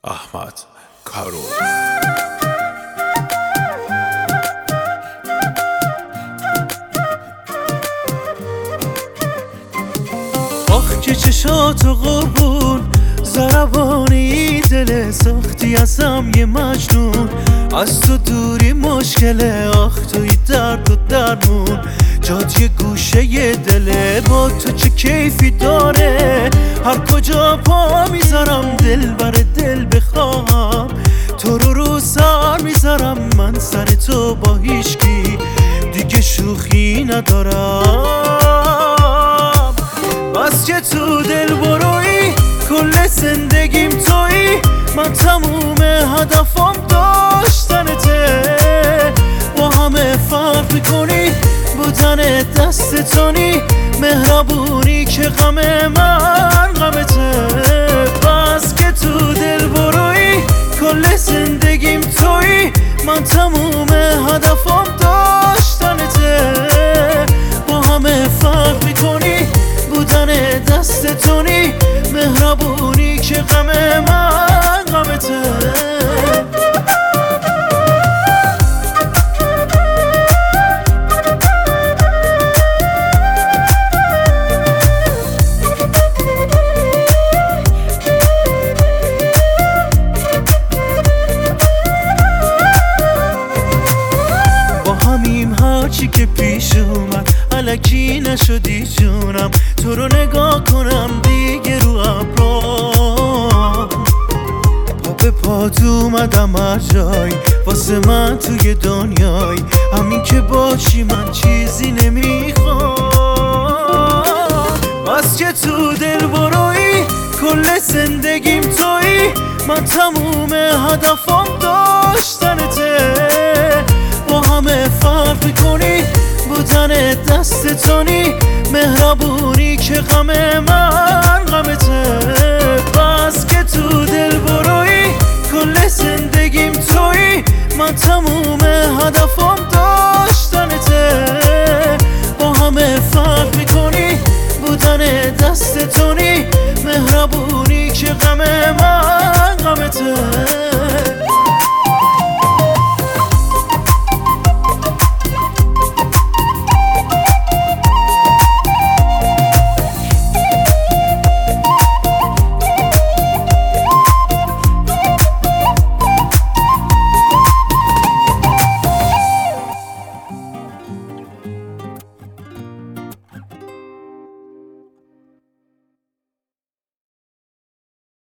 احمد کارو آخ که چشاتو قربون ضربانی دل ساختی ازم یه مجنون از تو دوری مشکله آخ توی درد و درمون جات یه گوشه یه دله با تو چه کیفی داره هر کجا پا میذارم دل بر دل بخوام تو رو سر میذارم من سر تو با هیچکی دیگه شوخی ندارم بس که تو دل بروی کل زندگیم توی من تموم هدفم داشتنته با همه فرق میکنی بودن دست تونی مهربونی که غم من غمته بس که تو دل بروی کل زندگیم توی من تموم هدفم داشتنته با همه فرق میکنی بودن دست تونی مهربونی که غم من غمته هرچی که پیش اومد الکی نشدی جونم تو رو نگاه کنم دیگه رو ابرام پا به پات اومدم هر جای واسه من توی دنیای همین که باشی من چیزی نمیخوام بس که تو دل بروی کل زندگیم توی من تموم هدفم داشتنته با همه فرق میکنی بودن دست تونی مهربونی که غم من غمته بس که تو دل بروی کل زندگیم توی من تموم هدفم